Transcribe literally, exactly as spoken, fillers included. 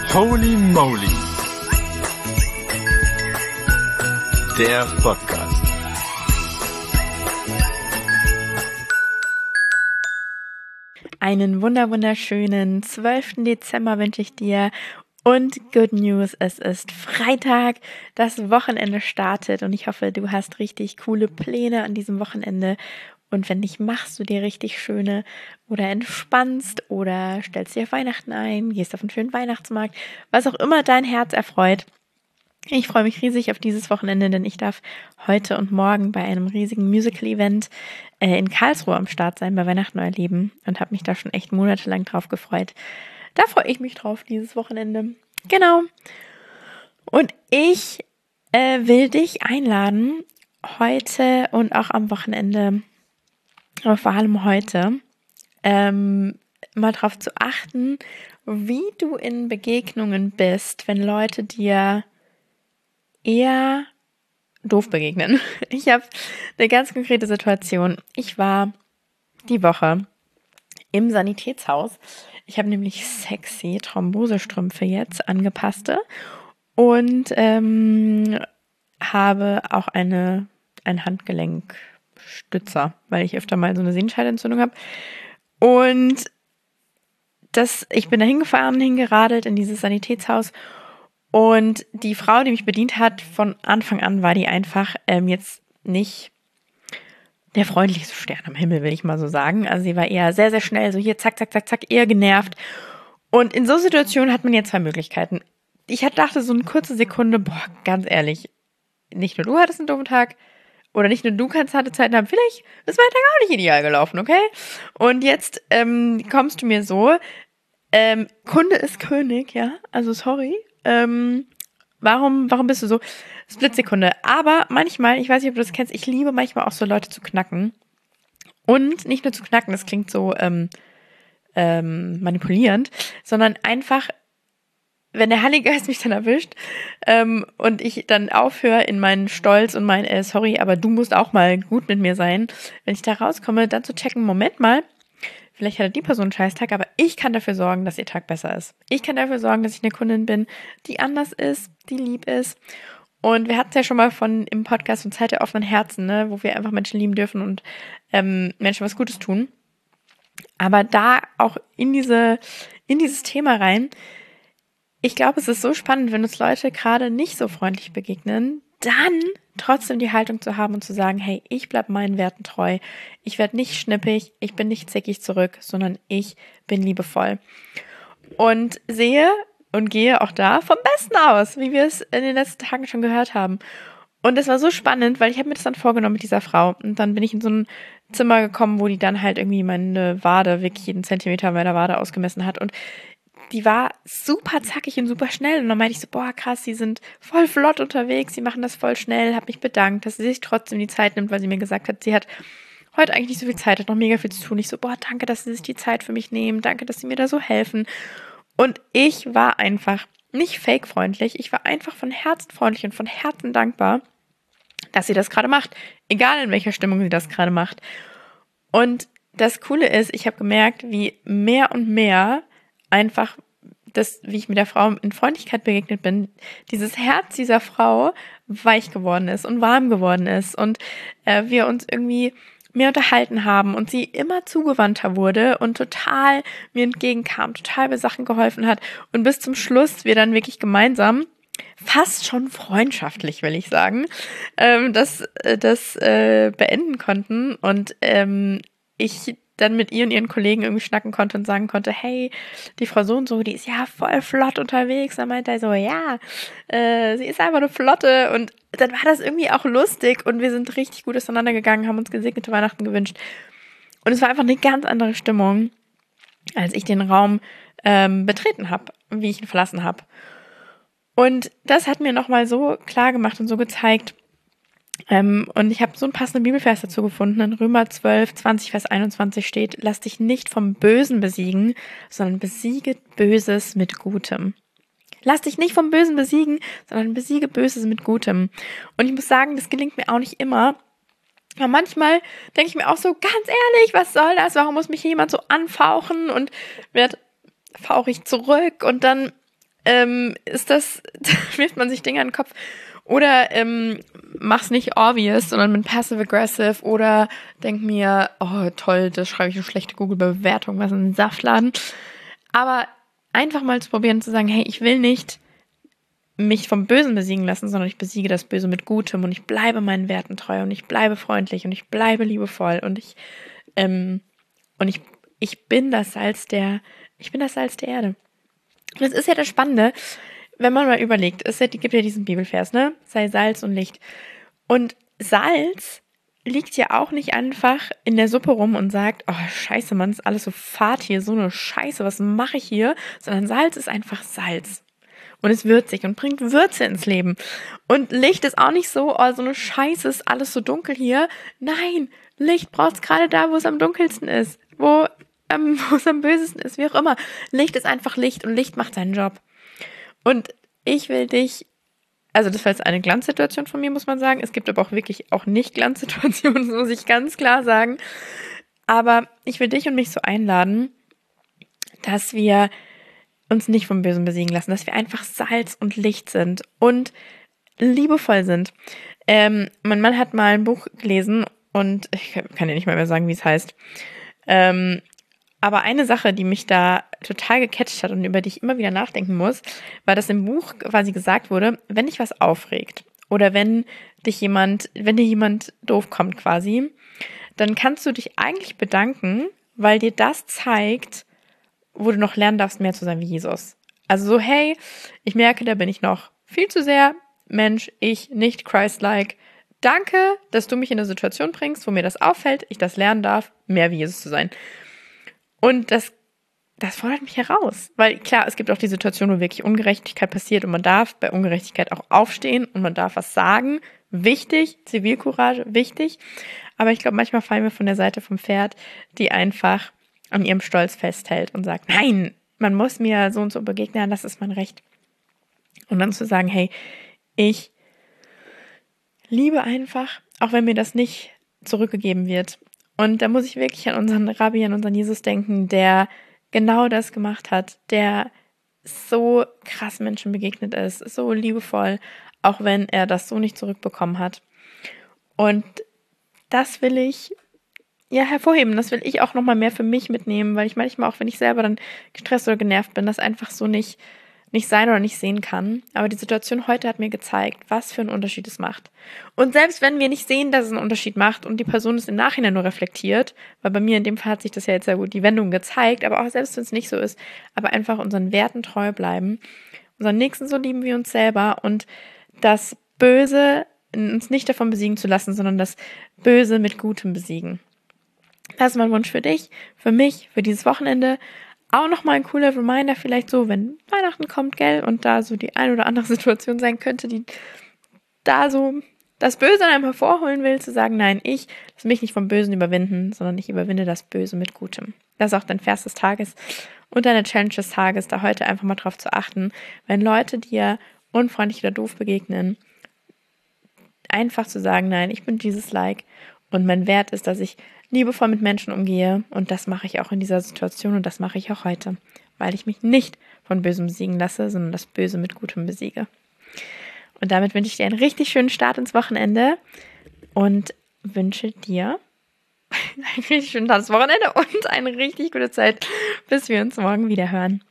Holy Moly. Der Podcast. Einen wunder wunderschönen zwölften Dezember wünsche ich dir und Good News, es ist Freitag, das Wochenende startet und ich hoffe, du hast richtig coole Pläne an diesem Wochenende und wenn nicht, machst du dir richtig schöne oder entspannst oder stellst dich auf Weihnachten ein, gehst auf einen schönen Weihnachtsmarkt, was auch immer dein Herz erfreut. Ich freue mich riesig auf dieses Wochenende, denn ich darf heute und morgen bei einem riesigen Musical-Event äh, in Karlsruhe am Start sein, bei Weihnachten neu erleben und habe mich da schon echt monatelang drauf gefreut. Da freue ich mich drauf, dieses Wochenende. Genau. Und ich äh, will dich einladen, heute und auch am Wochenende, aber vor allem heute, ähm, mal drauf zu achten, wie du in Begegnungen bist, wenn Leute dir eher doof begegnen. Ich habe eine ganz konkrete Situation. Ich war die Woche im Sanitätshaus. Ich habe nämlich sexy Thrombosestrümpfe jetzt, angepasste und ähm, habe auch eine ein Handgelenkstützer, weil ich öfter mal so eine Sehenscheidenentzündung habe. Und das, ich bin da hingefahren, hingeradelt in dieses Sanitätshaus. Und die Frau, die mich bedient hat, von Anfang an war die einfach ähm, jetzt nicht der freundlichste Stern am Himmel, will ich mal so sagen. Also sie war eher sehr, sehr schnell, so hier zack, zack, zack, zack, eher genervt. Und in so Situationen hat man jetzt zwei Möglichkeiten. Ich dachte so eine kurze Sekunde, boah, ganz ehrlich, nicht nur du hattest einen doofen Tag oder nicht nur du kannst harte Zeiten haben, vielleicht ist mein Tag auch nicht ideal gelaufen, okay? Und jetzt ähm, kommst du mir so, ähm, Kunde ist König, ja, also sorry, Ähm, warum, warum bist du so? Splitsekunde. Aber manchmal, ich weiß nicht, ob du das kennst, ich liebe manchmal auch so Leute zu knacken. Und nicht nur zu knacken, das klingt so ähm, ähm, manipulierend, sondern einfach, wenn der Heilige Geist mich dann erwischt ähm, und ich dann aufhöre in meinen Stolz und mein, äh, sorry, aber du musst auch mal gut mit mir sein, wenn ich da rauskomme, dann zu checken, Moment mal, vielleicht hatte die Person einen Scheißtag, aber ich kann dafür sorgen, dass ihr Tag besser ist. Ich kann dafür sorgen, dass ich eine Kundin bin, die anders ist, die lieb ist. Und wir hatten es ja schon mal von im Podcast von Zeit der offenen Herzen, ne, wo wir einfach Menschen lieben dürfen und ähm, Menschen was Gutes tun. Aber da auch in diese in dieses Thema rein, ich glaube, es ist so spannend, wenn uns Leute gerade nicht so freundlich begegnen, dann trotzdem die Haltung zu haben und zu sagen, hey, ich bleibe meinen Werten treu, ich werde nicht schnippig, ich bin nicht zickig zurück, sondern ich bin liebevoll. Und sehe und gehe auch da vom Besten aus, wie wir es in den letzten Tagen schon gehört haben. Und es war so spannend, weil ich habe mir das dann vorgenommen mit dieser Frau. Und dann bin ich in so ein Zimmer gekommen, wo die dann halt irgendwie meine Wade, wirklich jeden Zentimeter meiner Wade ausgemessen hat. Und die war super zackig und super schnell. Und dann meinte ich so, boah, krass, die sind voll flott unterwegs, die machen das voll schnell. Habe mich bedankt, dass sie sich trotzdem die Zeit nimmt, weil sie mir gesagt hat, sie hat heute eigentlich nicht so viel Zeit, hat noch mega viel zu tun. Ich so, boah, danke, dass sie sich die Zeit für mich nehmen. Danke, dass sie mir da so helfen. Und ich war einfach nicht fake-freundlich. Ich war einfach von Herzen freundlich und von Herzen dankbar, dass sie das gerade macht. Egal, in welcher Stimmung sie das gerade macht. Und das Coole ist, ich habe gemerkt, wie mehr und mehr einfach das, wie ich mit der Frau in Freundlichkeit begegnet bin, dieses Herz dieser Frau weich geworden ist und warm geworden ist und äh, wir uns irgendwie mehr unterhalten haben und sie immer zugewandter wurde und total mir entgegenkam, total bei Sachen geholfen hat und bis zum Schluss wir dann wirklich gemeinsam, fast schon freundschaftlich, will ich sagen, ähm, das, das äh, beenden konnten und ähm, ich dann mit ihr und ihren Kollegen irgendwie schnacken konnte und sagen konnte, hey, die Frau so und so, die ist ja voll flott unterwegs. Dann meinte er so, ja, äh, sie ist einfach eine Flotte. Und dann war das irgendwie auch lustig und wir sind richtig gut auseinandergegangen, haben uns gesegnete Weihnachten gewünscht. Und es war einfach eine ganz andere Stimmung, als ich den Raum ähm, betreten habe, wie ich ihn verlassen habe. Und das hat mir nochmal so klar gemacht und so gezeigt, Ähm, und ich habe so einen passenden Bibelvers dazu gefunden. In Römer zwölf, zwanzig, Vers einundzwanzig steht, lass dich nicht vom Bösen besiegen, sondern besiege Böses mit Gutem. Lass dich nicht vom Bösen besiegen, sondern besiege Böses mit Gutem. Und ich muss sagen, das gelingt mir auch nicht immer. Aber manchmal denke ich mir auch so, ganz ehrlich, was soll das? Warum muss mich hier jemand so anfauchen? Und werd fauche ich zurück und dann ähm, ist das, wirft man sich Dinge an den Kopf. Oder ähm, mach's nicht obvious, sondern mit passive-aggressive. Oder denk mir, oh toll, das schreibe ich eine schlechte Google-Bewertung, was ein Saftladen. Aber einfach mal zu probieren, zu sagen, hey, ich will nicht mich vom Bösen besiegen lassen, sondern ich besiege das Böse mit Gutem und ich bleibe meinen Werten treu und ich bleibe freundlich und ich bleibe liebevoll und ich ähm, und ich ich bin das Salz der ich bin das Salz der Erde. Und das ist ja das Spannende, wenn man mal überlegt, es gibt ja diesen Bibelvers, ne? Sei Salz und Licht. Und Salz liegt ja auch nicht einfach in der Suppe rum und sagt, oh scheiße, Mann, ist alles so fad hier, so eine Scheiße, was mache ich hier? Sondern Salz ist einfach Salz. Und ist würzig und bringt Würze ins Leben. Und Licht ist auch nicht so, oh, so eine Scheiße, ist alles so dunkel hier. Nein, Licht braucht es gerade da, wo es am dunkelsten ist. Wo, ähm, wo es am bösesten ist, wie auch immer. Licht ist einfach Licht und Licht macht seinen Job. Und ich will dich, also das war jetzt eine Glanzsituation von mir, muss man sagen. Es gibt aber auch wirklich auch nicht Glanzsituationen, das muss ich ganz klar sagen. Aber ich will dich und mich so einladen, dass wir uns nicht vom Bösen besiegen lassen, dass wir einfach Salz und Licht sind und liebevoll sind. Ähm, mein Mann hat mal ein Buch gelesen und ich kann ja nicht mal mehr sagen, wie es heißt. Ähm, aber eine Sache, die mich da total gecatcht hat und über die ich immer wieder nachdenken muss, war, dass im Buch quasi gesagt wurde, wenn dich was aufregt oder wenn dich jemand, wenn dir jemand doof kommt quasi, dann kannst du dich eigentlich bedanken, weil dir das zeigt, wo du noch lernen darfst, mehr zu sein wie Jesus. Also so, hey, ich merke, da bin ich noch viel zu sehr Mensch, ich, nicht Christ-like. Danke, dass du mich in eine Situation bringst, wo mir das auffällt, ich das lernen darf, mehr wie Jesus zu sein. Und das, das fordert mich heraus. Weil klar, es gibt auch die Situation, wo wirklich Ungerechtigkeit passiert und man darf bei Ungerechtigkeit auch aufstehen und man darf was sagen. Wichtig, Zivilcourage, wichtig. Aber ich glaube, manchmal fallen wir von der Seite vom Pferd, die einfach an ihrem Stolz festhält und sagt, nein, man muss mir so und so begegnen, das ist mein Recht. Und dann zu sagen, hey, ich liebe einfach, auch wenn mir das nicht zurückgegeben wird. Und da muss ich wirklich an unseren Rabbi, an unseren Jesus denken, der genau das gemacht hat, der so krass Menschen begegnet ist, so liebevoll, auch wenn er das so nicht zurückbekommen hat. Und das will ich ja hervorheben. Das will ich auch nochmal mehr für mich mitnehmen, weil ich manchmal auch, wenn ich selber dann gestresst oder genervt bin, das einfach so nicht, nicht sein oder nicht sehen kann. Aber die Situation heute hat mir gezeigt, was für einen Unterschied es macht. Und selbst wenn wir nicht sehen, dass es einen Unterschied macht und die Person es im Nachhinein nur reflektiert, weil bei mir in dem Fall hat sich das ja jetzt sehr gut die Wendung gezeigt, aber auch selbst wenn es nicht so ist, aber einfach unseren Werten treu bleiben, unseren Nächsten so lieben wie uns selber und das Böse uns nicht davon besiegen zu lassen, sondern das Böse mit Gutem besiegen. Das ist mein Wunsch für dich, für mich, für dieses Wochenende. Auch nochmal ein cooler Reminder, vielleicht so, wenn Weihnachten kommt, gell, und da so die ein oder andere Situation sein könnte, die da so das Böse an einem hervorholen will, zu sagen, nein, ich lass mich nicht vom Bösen überwinden, sondern ich überwinde das Böse mit Gutem. Das ist auch dein Vers des Tages und deine Challenge des Tages, da heute einfach mal drauf zu achten, wenn Leute dir unfreundlich oder doof begegnen, einfach zu sagen, nein, ich bin dieses Like und mein Wert ist, dass ich liebevoll mit Menschen umgehe und das mache ich auch in dieser Situation und das mache ich auch heute, weil ich mich nicht von Bösem besiegen lasse, sondern das Böse mit Gutem besiege. Und damit wünsche ich dir einen richtig schönen Start ins Wochenende und wünsche dir einen richtig schönen Start ins Wochenende und eine richtig gute Zeit, bis wir uns morgen wieder hören.